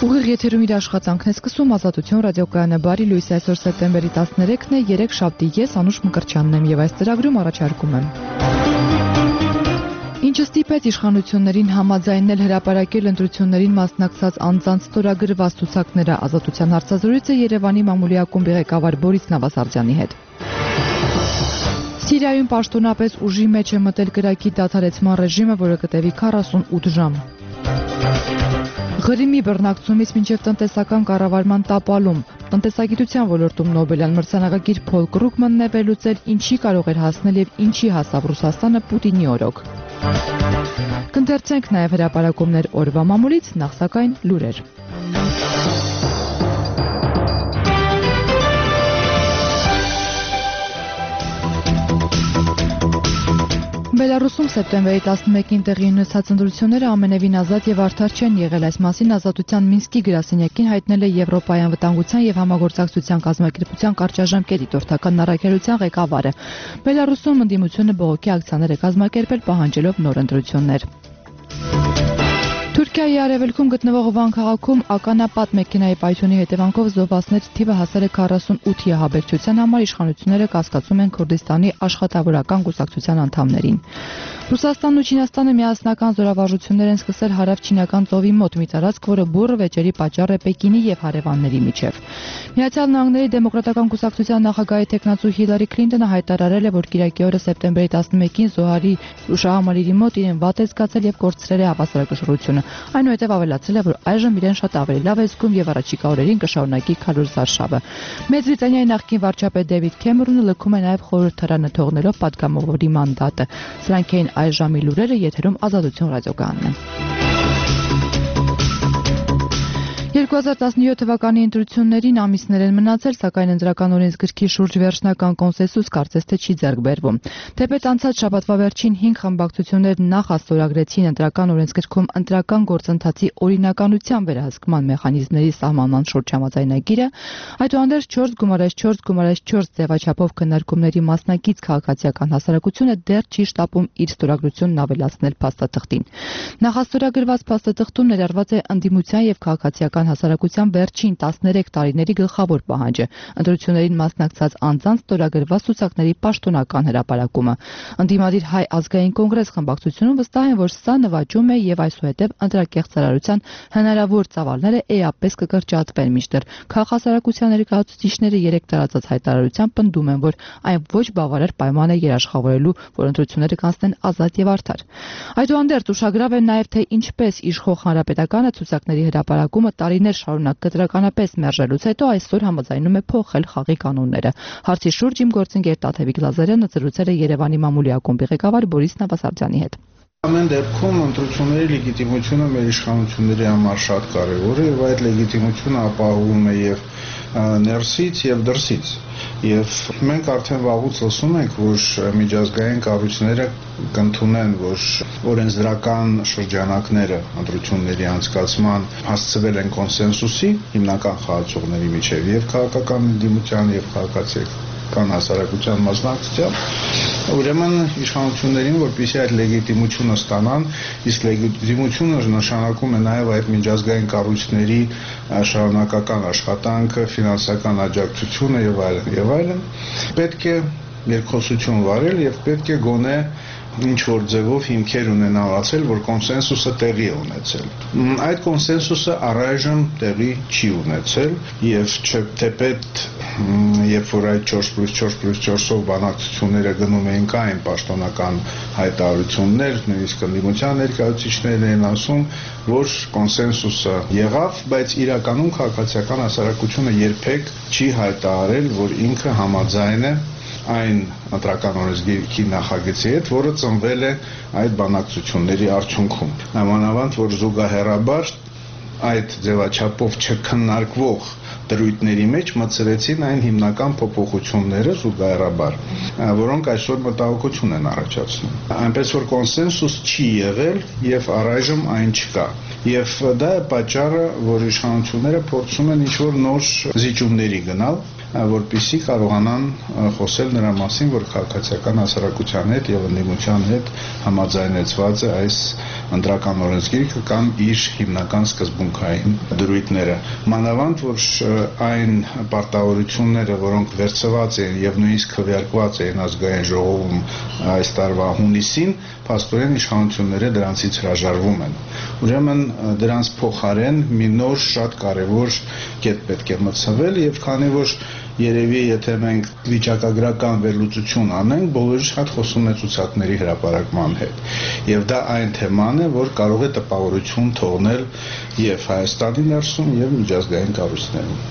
Ուղիղ եթերում իր աշխատանքն է սկսում Ազատություն ռադիոկայանը բարի լույս այսօր սեպտեմբերի 13-ն է 3 շաբթի ես Անուշ Մկրտչյանն եմ եւ այս ծրագրում առաջարկում եմ Ինչը ստիպեց իշխանություններին համաձայնել հրապարակել ընտրություններին մասնակցած անձանց ստորագրված ցուցակները Ազատության հարցազրույցը Երևանի մամուլի ակումբի ղեկավար Բորիս Նավասարդյանի հետ Սիրիայում պաշտոնապես ուժի մեջ է մտել կրակի դադարեցման ռեժիմը, որը կտևի 48 ժամ Ղրիմի բռնակցումից մինչև տնտեսական կառավարման տապալում տնտեսագիտության ոլորտում Նոբելյան մրցանակակիր Փոլ Կրուգմանն է վերլուծել ինչի կարող էր հասնել եւ ինչի հասավ Ռուսաստանը Պուտինի օրոք Կընթերցենք նաեւ հրապարակումներ օրվա մամուլից, նախ սակայն լուրեր Բելարուսում սեպտեմբերի 11-ին տեղի ունեցած ընտրությունները ամենևին ազատ եւ արդար չեն եղել այս մասին Ազատության Մինսկի գրասենյակին հայտնել է Եվրոպայի անվտանգության եւ համագործակցության կազմակերպության կարճաժամկետ դիտորդական առաքելության ղեկավարը Բելարուսում ընդդիմությունը բողոքի ակցիաներ է կազմակերպել պահանջելով նոր ընտրություններ Թուրքիայի արևելքում գտնվող Վան քաղաքում ականապատ մեքենայի պայթյունի հետևանքով զոհվածների թիվը հասել է 48-ի ահաբեկչության համար իշխանությունները կասկածում են Քուրդիստանի աշխատավորական կուսակցության անդամներին Ռուսաստանն ու Չինաստանը միասնական զորավարժություններ են սկսել հարավ-չինական ծովի մոտ մի տարածք, որը բուռը վեճերի պատճառ է Պեկինի եւ հարևանների միջև։ Միացյալ Նահանգների դեմոկրատական կուսակցության նախագահի տեխնացու Հիլարի Քլինտոնը հայտարարել է, որ կիրակի օրը սեպտեմբերի 11-ին Զոհարի ուշահամալիրի մոտ իրեն վատ է զգացել եւ կորցրել է հավասարակշռությունը։ Այնուհետև ավելացել է, որ այժմ իրեն շատ ավելի լավ է զգում եւ առաջիկա օրերին կշարունակի քարոզարշավը։ Մեծ Բրիտանիայի նախկին վարչապետ Դեվիդ Քեմերոնը լքում է նաեւ խորհրդարանը թողնելով պատգամավորի մանդատը։ Սրանք էին այս ժամի լուրերը եթերում Ազատություն ռադիոկայանն է։ 2017 թվականի ընտրություններին ամիսներ են մնացել, սակայն ընտրական օրենսգրքի շուրջ վերջնական կոնսենսուս կարծես թե չի ձեռք բերվում։ Թեպետ անցած շաբաթվա վերջին 5 խմբակցություններ նախ աստորագրեցին ընտրական օրենսգրքում ընտրական գործընթացի օրինականության վերահսկման մեխանիզմների սահմանման շուրջ համաձայնագիրը, այդուհանդերձ 4+4+4 ձևաչափով քննարկումների մասնակից քաղաքացիական հասարակությունը դեռ չի շտապում իր ստորագրությունն ավելացնել փաստաթղթին։ Նախաստորագրված փաստաթղթում ներառված է ընդդիմության եւ քաղաքացիական հասարակության վերջին 13 տարիների գլխավոր պահանջը ընտրություններին մասնակցած անձանց ստորագրված ցուցակների պաշտոնական հրապարակումը ընդդիմադիր Հայ ազգային կոնգրես խմբակցությունում վստահ են որ սա նվաճում է եւ այսուհետեւ ընտրակեղծարարության հնարավոր ծավալները էապես կկրճատվեն մինչդեռ քաղաքասարակության ներկայացուցիչները 3 տարածած հայտարարությամբ պնդում են որ այն ոչ բավարար պայման է երաշխավորելու որ ընտրությունները կանցնեն ազատ եւ արդար այդուհանդերձ ուշագրավ է նաեւ թե ինչպես իշխող հանրապետականը ցուցակների հրապարակումը տարիներ շարունակ կտրականապես մերժելուց հետո այսօր համաձայնում է փոխել խաղի կանոնները։ Հարցի շուրջ իմ գործընկեր Տաթևիկ Լազարյանը զրուցել է Երևանի մամուլի ակումբի ղեկավար Բորիս Նավասարդյանի հետ։ Ամեն դեպքում ընտրությունների լեգիտիմությունը մեր իշխանությունների համար շատ կարևոր է եւ այդ լեգիտիմությունը ապահովում է եւ ներսից եւ դրսից եւ մենք արդեն վաղուց լսում ենք որ միջազգային կառույցները կընդունեն որ օրենսդրական շրջանակները ընտրությունների անցկացման հասցվել են կոնսենսուսի հիմնական խաղացողների միջև եւ քաղաքական ընդդիմության եւ քաղաքացիական հասարակության մասնակցությամբ ուրեմն իշխանություններին որպեսզի այդ լեգիտիմությունը ստանան իսկ լեգիտիմությունը նշանակում է նաեւ այդ միջազգային կառույցների շարունակական աշխատանքը ֆինանսական աջակցությունը եւ այլն պետք է երկխոսություն վարել եւ պետք է գոնե ինչ որ ձևով հիմքեր ունենալացել, որ կոնսենսուսը տեղի է ունեցել։ Այդ կոնսենսուսը առայժմ տեղի չի ունեցել եւ թեպետ երբ որ այդ 4+4+4-ով բանակցությունները գնում էին կային պաշտոնական հայտարարություններ, նույնիսկ ընդդիմության ներկայացուցիչներն են ասում, որ կոնսենսուսը եղավ, բայց իրականում քաղաքացիական հասարակությունը երբեք չի հայտարարել, որ ինքը համաձայն է այն ընտրական օրենսգիրքի նախագծի հետ, որը ծնվել է այդ բանակցությունների արդյունքում։ Նամանավանդ, որ զուգահեռաբար այդ ձևաչափով չքննարկվող դրույթների մեջ մտցրեցին այն հիմնական փոփոխությունները զուգահեռաբար, որոնք այսօր մտահոգություն են առաջացնում։ Այնպես որ կոնսենսուս չի եղել եւ առայժմ այն չկա։ Եվ դա է պատճառը, որ իշխանությունները փորձում են ինչ-որ նոր զիջումների գնալ որպեսզի կարողանան խոսել նրա մասին, որ քաղաքացիական հասարակության հետ եւ ընդդիմության հետ համաձայնեցված է այս ընտրական օրենսգիրքը կամ իր հիմնական սկզբունքային դրույթները։ Մանավանդ որ այն պարտավորությունները, որոնք վերցված են եւ նույնիսկ քվեարկված են ազգային ժողովում այս տարվա հունիսին, փաստորեն իշխանությունները դրանցից հրաժարվում են։ Ուրեմն դրանց փոխարեն մի նոր շատ կարևոր կետ պետք է մտցվել եւ քանի որ երևի եթե մենք վիճակագրական վերլուծություն անենք, բոլորը շատ խոսում է ցուցակների հրապարակման հետ։ Եվ դա այն թեման է, որ կարող է տպավորություն թողնել եւ Հայաստանի ներսում եւ միջազգային կառույցներում։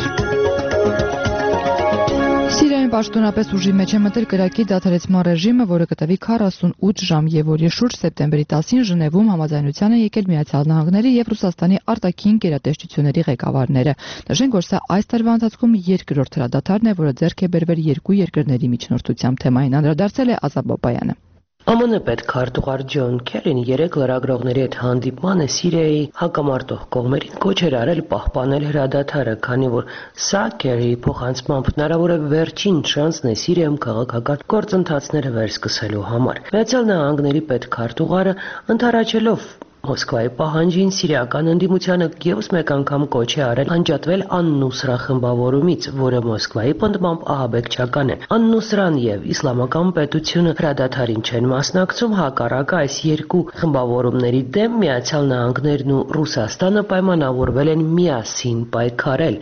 Սիրիայում պաշտոնապես ուժի մեջ է մտել կրակի դադարեցման ռեժիմը, որը կտևի 48 ժամ եւ որի շուրջ սեպտեմբերի 10-ին Ժնևում համաձայնության են եկել Միացյալ Նահանգների եւ Ռուսաստանի արտաքին գերատեսչությունների ղեկավարները։ Նշենք, որ սա այս տարվա ընթացքում երկրորդ հրադադարն է, որը ձեռք է բերվել երկու երկրների միջնորդությամբ։ Թեմային անդրադարձել է Ազատ Բաբայանը։ ԱՄՆ պետքարտուղար Ջոն Քերին երեք լրագրողների հետ հանդիպմանը Սիրիայի հակամարտող կողմերին կոչ էր արել պահպանել հրադադարը, քանի որ սա Քերիի փոխանցմամբ հնարավոր է վերջին շանսն է Սիրիայում քաղաքական գործընթացները վերսկսելու համար։ Միացյալ Նահանգների պետքարտուղարը ընդառաջելով Մոսկվայի պահանջին սիրիական ընդդիմությանը ևս մեկ անգամ կոչ է արել անջատվել Ան-Նուսրա խմբավորումից, որը Մոսկվայի պնդմամբ ահաբեկչական է։ Ան-Նուսրան եւ Իսլամական պետությունը հրադադարին չեն մասնակցում, հակառակը այս երկու խմբավորումների դեմ Միացյալ Նահանգներն ու Ռուսաստանը պայմանավորվել են միասին պայքարել։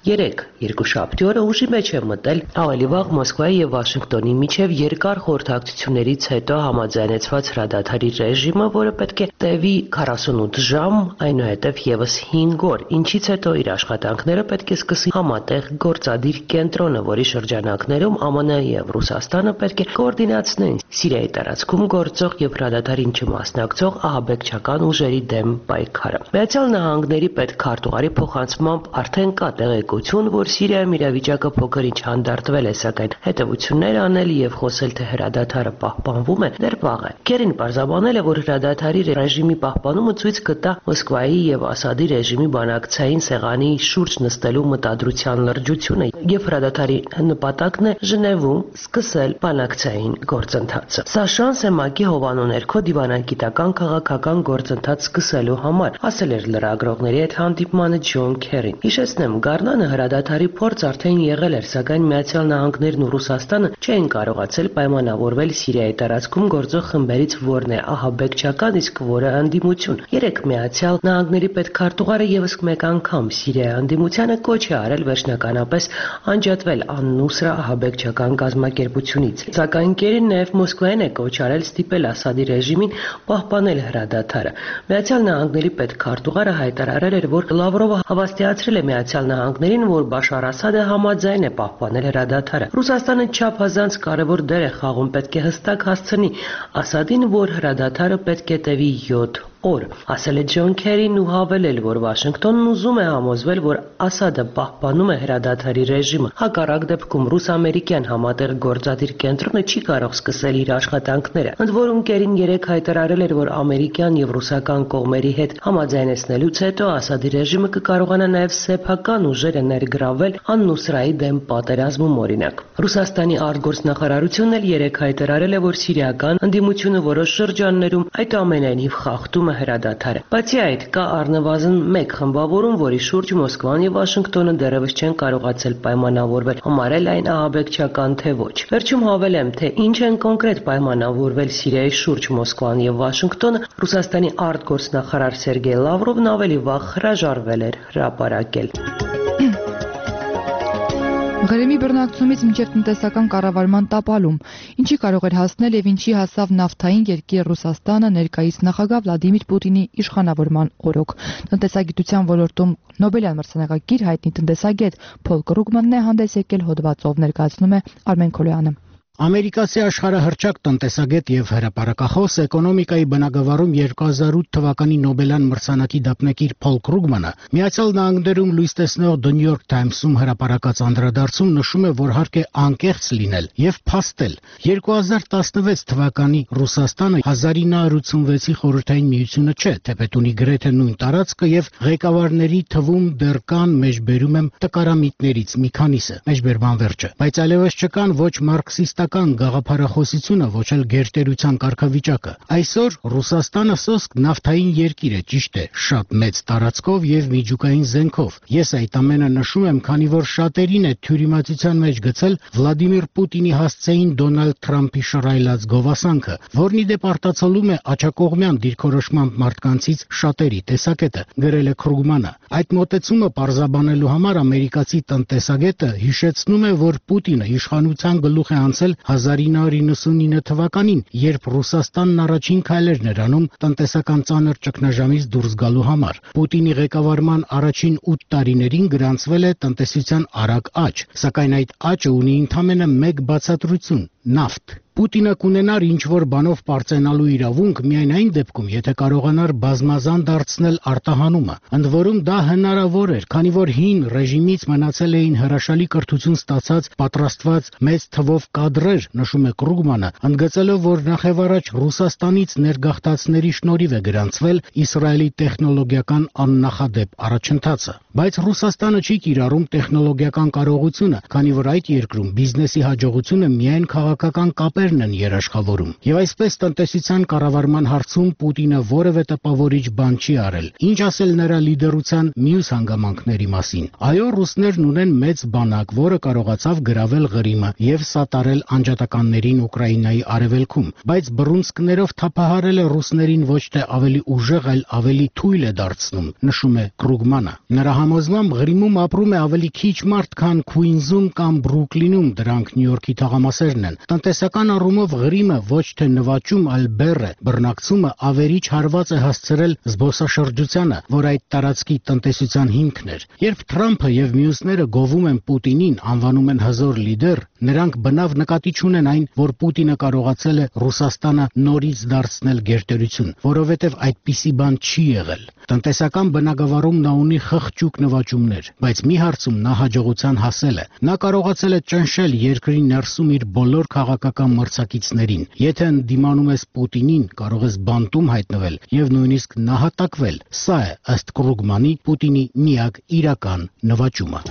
Երկուշաբթի օրը ուժի մեջ է մտել ավելի վաղ Մոսկվայի եւ Վաշինգտոնի միջև երկար խորհրդակցություններից հետո համաձայնեցված հրադադարի ռեժիմը, որը պետք է տևի 48 ժամ, այնուհետև եւս 5 օր, ինչից հետո իր աշխատանքները պետք է սկսի համատեղ գործադիր կենտրոնը, որի շրջանակներում ԱՄՆ եւ Ռուսաստանը պետք է կոորդինացնեն Սիրիայի տարածքում գործող եւ հրադադարին չմասնակցող ահաբեկչական ուժերի դեմ պայքարը։ Միացյալ Նահանգների պետքարտուղարի փոխանցմամբ արդեն կա տեղեկություն, որ Սիրիայում իրավիճակը փոքր-ինչ հանդարտվել է, սակայն հետևություններ անել եւ խոսել թե հրադադարը պահպանվում է դեռ վաղ է։ Քերին պարզաբանել է, որ հրադադարի ռեժիմի պահպանումը ցույց կտա Մոսկվայի եւ Ասադի ռեժիմի բանակցային սեղանի շուրջ նստելու մտադրության լրջությունը եւ հրադադարի նպատակն է Ժնևում սկսել բանակցային գործընթացը։ Սա շանս է ՄԱԿ-ի հովանու ներքո դիվանագիտական քաղաքական գործընթաց սկսելու համար, ասել էր լրագրողների հետ հանդիպմանը Ջոն Քերին։ Հիշեցնեմ, Գառնանը հրադադարի փորձ արդեն եղել էր, սակայն Միացյալ Նահանգներն ու Ռուսաստանը չեն կարողացել պայմանավորվել Սիրիայի տարածքում գործող խմբերից որն է ահաբեկչական, իսկ որը ընդդիմություն։ Երեք Միացյալ Նահանգների պետքարտուղարը եւս մեկ անգամ Սիրիայի ընդդիմությանը կոչ է արել վերջնականապես անջատվել Ան-Նուսրա ահաբեկչական կազմակերպությունից։ Սակայն Քերին նաեւ Մոսկվային է կոչ արել ստիպել Ասադի ռեժիմին պահպանել հրադադարը։ Միացյալ Նահանգների պետքարտուղարը հայտարարել էր, որ Լավրովը հավաստիացրել է Միացյալ Նահանգներին, որ Բաշար Ասադը համաձայն է պահպանել հրադադարը։ Ռուսաստանը չափազանց կարևոր դեր է խաղում, պետք է հստակ հասցնի Ասադին, որ հրադադարը պետք է տևի 7 օր, ասել է Ջոն Քերին ու հավելել, որ Վաշինգտոնն ուզում է համոզվել, որ Ասադը պահպանում է հրադադարի ռեժիմը։ Հակառակ դեպքում ռուս-ամերիկյան համատեղ գործադիր կենտրոնը չի կարող սկսել իր աշխատանքները։ Ընդ որում Քերին երեք հայտարարել էր, որ ամերիկյան եւ ռուսական կողմերի հետ համաձայնեցնելուց հետո Ասադի ռեժիմը կկարողանա նաեւ սեփական ուժերը ներգրավել Ան-Նուսրայի դեմ պատերազմում, օրինակ։ Ռուսաստանի արտգործնախարարությունն էլ երեք հայտարարել է, որ սիրիական ընդդիմությունը որոշ շրջաններում այդուամենայնիվ խախտում է հրադադարը։ Բացի այդ, կա առնվազն մեկ խմբավորում, որի շուրջ Մոսկվան եւ Վաշինգտոնը դեռևս չեն կարողացել պայմանավորվել, համարել այն ահաբեկչական թե ոչ։ Վերջում հավելեմ, թե ինչ են կոնկրետ պայմանավորվել Սիրիայի շուրջ Մոսկվան եւ Վաշինգտոնը, Ռուսաստանի արտգործնախարար Սերգեյ Լավրովն ավելի վաղ հրաժարվել էր հրապարակել։ Ղրիմի բռնակցումից մինչև տնտեսական կառավարման տապալում, ինչի կարող էր հասնել եւ ինչի հասավ նավթային երկիր Ռուսաստանը ներկայիս նախագահ Վլադիմիր Պուտինի իշխանավորման օրոք։ Տնտեսագիտության ոլորտում Նոբելյան մրցանակակիր հայտնի տնտեսագետ Փոլ Կրուգմանն է հանդես եկել հոդվածով, ներկայացնում է Արմեն Քոլոյանը։ Ամերիկացի աշխարհահռչակ տնտեսագետ եւ հրապարակախոս էկոնոմիկայի բնագավառում 2008 թվականի Նոբելյան մրցանակի դափնեկիր Փոլ Կրուգմանը Միացյալ Նահանգներում լույս տեսնող The New York Times-ում հրապարակած անդրադարձում նշում է, որ հարկ է անկեղծ լինել եւ փաստել։ 2016 թվականի Ռուսաստանը 1986-ի խորհրդային միությունը չէ, թեպետ ունի գրեթե նույն տարածքը եւ ղեկավարների թվում դեռ կան, մեջբերում եմ, տկարամիտներից մի քանիսը, մեջբերման վերջը, բայց այլևս չկան ոչ մարքսիստական գաղափարախոսությունը, ոչ էլ գերտերության կարգավիճակը։ Այսօր Ռուսաստանը սոսկ նավթային երկիր է, ճիշտ է, շատ մեծ տարածքով եւ միջուկային զենքով։ Ես այդ ամենը նշում եմ, քանի որ շատերին է թյուրիմացության մեջ գցել Վլադիմիր Պուտինի հասցեին Դոնալդ Թրամփի շռայլած գովասանքը, որն ի դեպ արտացոլում է աջակողմյան դիրքորոշմամբ մարդկանցից շատերի տեսակետը, գրել է Կրուգմանը։ Այդ մոտեցումը պարզաբանելու համար ամերիկացի տնտեսագետը հիշեցնում է, որ Պուտինը իշխանության գլուխ է անցել 1999 թվականին, երբ Ռուսաստանն առաջին քայլերն էր անում տնտեսական ծանր ճգնաժամից դուրս գալու համար։ Պուտինի ղեկավարման առաջին 8 տարիներին գրանցվել է տնտեսության արագ աճ, սակայն այդ աճը ունի ընդամենը մեկ բացատրություն՝ նավթ։ Պուտինը կունենար ինչ-որ բանով պարծենալու իրավունք միայն այն դեպքում, եթե կարողանար բազմազան դարձնել արտահանումը։ Ընդ որում դա հնարավոր էր, քանի որ հին ռեժիմից մնացել էին հրաշալի կրթություն ստացած պատրաստված մեծ թվով կադրեր, նշում է Կրուգմանը, ընդգծելով, որ նախևառաջ Ռուսաստանից ներգաղթածների շնորհիվ է գրանցվել Իսրայելի տեխնոլոգիական աննախադեպ առաջընթացը։ Բայց Ռուսաստանը չի կիրառում տեխնոլոգիական կարողությունը, քանի որ այդ երկրում բիզնեսի հաջողությունը միայն քաղաքական կապերն են երաշխավորում։ Եվ այսպես տնտեսության կառավարման հարցում Պուտինը որևէ տպավորիչ բան չի արել։ Ինչ ասել նրա լիդերության մյուս հանգամանքների մասին։ Այո, ռուսներն ունեն մեծ բանակ, որը կարողացավ գրավել Ղրիմը եւ սատարել անջատականներին Ուկրաինայի արևելքում, բայց բռունցքներով թափահարել է ռուսներին ոչ թե ավելի ուժեղ, այլ ավելի թույլ է դարձնում, նշում է Կրուգմանը։ Նրա համոզմամբ Ղրիմում ապրում է ավելի քիչ մարդ, քան Քուինզում կամ Բրուքլինում, դրանք Նյու Յորքի թաղամասերն են։ Տնտեսական առումով Ղրիմը ոչ թե նվաճում, այլ բեռ է։ Բռնակցումը ավերիչ հարված է հասցրել զբոսաշրջությանը, որ այդ տարածքի տնտեսության հիմքն էր։ Երբ Թրամփը եւ մյուսները գովում են Պուտինին, անվանում են հզոր լիդեր, նրանք բնավ նկատի չունեն այն, որ Պուտինը կարողացել է Ռուսաստանը նորից դարձնել գերտերություն, որովհետև այդպիսի բան չի եղել։ Տնտեսական բնագավառում նա ունի խղճուկ նվաճումներ, բայց մի հարցում նա հաջողության հասել է։ Նա կարողացել է ճնշել երկրի ներսում իր բոլոր քաղաքական մրցակիցներին։ Եթե ընդդիմանում ես Պուտինին, կարող ես բանտում հայտնվել եւ նույնիսկ նահատակվել։ Սա է, ըստ Կրուգմանի, Պուտինի միակ իրական նվաճումը։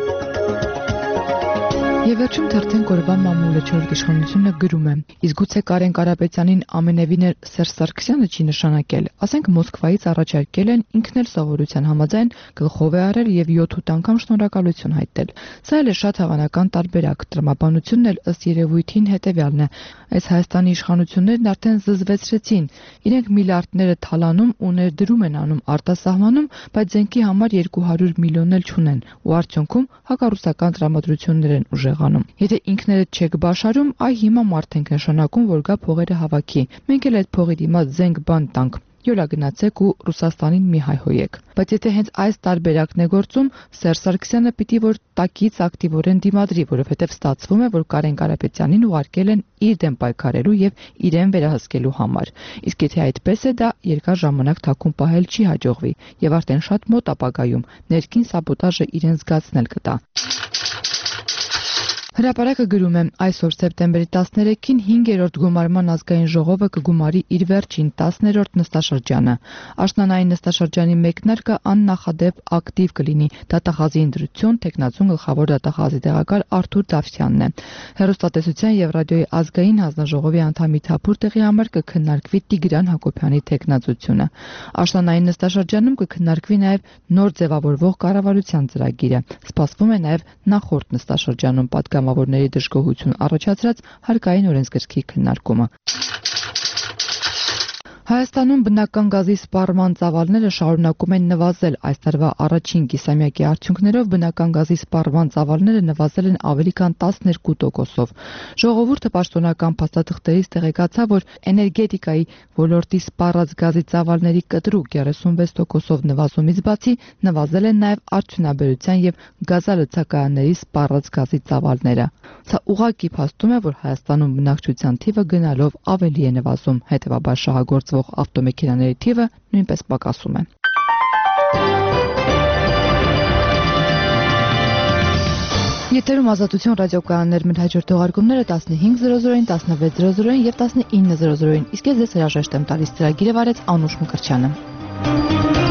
Եվ վերջում թերթեն կորվան մամուլը չորրորդ իշխանությունը գրում է. իսկ գուցե Կարեն Կարապետյանին ամենևին Սերժ Սարգսյանը չի նշանակել, ասենք Մոսկվայից առաջարկել են, ինքն էլ սովորության համաձայն գլխով է արել եւ 7-8 անգամ շնորհակալություն հայտնել։ Սա էլ է շատ հավանական տարբերակ, տրամաբանությունն էլ ըստ երևույթին հետեւյալն է. այս Հայաստանի իշխանություններն արդեն զզվեցրեցին, իրենք միլիարդները թալանում ու ներդրում են անում արտասահմանում, բայց զենքի համար 200 միլիոն էլ չունեն ու արդյունքում հակառուսական տրամադրություններ են ուժեղանում։ Եթե ինքներդ չեք բաշարում, այ հիմա մարդ ենք նշանակում, որ գա փողերը հավաքի։ Մենք էլ այդ փողի դիմաց զենք բան տանք։ Յոլա գնացեք ու Ռուսաստանին մի հայհոյեք։ Բայց եթե հենց այս տարբերակն է գործում, Սերժ Սարգսյանը պիտի որ տակից ակտիվորեն դիմադրի, որովհետև ստացվում է, որ Կարեն Կարապետյանին ուղարկել են իր դեմ պայքարելու եւ իրեն վերահսկելու համար։ Իսկ եթե այդպես է, դա երկար ժամանակ թաքուն պահել չի հաջողվի եւ արդեն շատ մոտ ապագայում ներքին սաբոտաժը իրեն զգացնել կտա։ Հրապարակը գրում է. այսօր սեպտեմբերի 13-ին 5-րդ գումարման ազգային ժողովը կգումարի իր վերջին 10-րդ նստաշրջանը։ Աշնանային նստաշրջանի մեկնարկը աննախադեպ ակտիվ կլինի։ Դատախազի ընտրություն տեխնացուն գլխավոր դատախազի տեղակալ Արթուր Դավթյանն է։ Հեռուստատեսության եւ ռադիոյի ազգային հանձնաժողովի անդամի Թափուր տեղի համար կքննարկվի Տիգրան Հակոբյանի տեխնացությունը։ Աշնանային նստաշրջանում կքննարկվի նաեւ նոր ձևավորվող կառավարության ծրագիրը։ Սպասվում է նաեւ նախորդ նստաշրջանում պատգամավորների դժգոհություն առաջացրած հարկային օրենսգրքի քննարկումը։ Հայաստանում բնական գազի սպառման ծավալները շարունակում են նվազել։ Այս տարվա առաջին կիսամյակի արդյունքներով բնական գազի սպառման ծավալները նվազել են ավելի քան 12%-ով։ Ժողովուրդը պաշտոնական փաստաթղթերից տեղեկացավ, որ էներգետիկայի ոլորտի սպառած գազի ծավալների կտրուկ 36%-ով նվազումից բացի նվազել են նաև արդյունաբերության եւ գազալցակայանների սպառած գազի ծավալները։ Սա ուղղակի փաստում է, որ Հայաստանում բնակչության թիվը գնալով ավելի է նվազում, հետևաբար շահագործվող ավտոմեքենաների թիվը նույնպես պակասում է։ Եթերում Ազատություն ռադիոկայաններ, մեր հաջորդ թողարկումները 15:00-ին, 16:00-ին եւ 19:00-ին։ Իսկ ես հրաժեշտ եմ տալիս, ծրագիրը վարեց Անուշ Մկրտչյանը։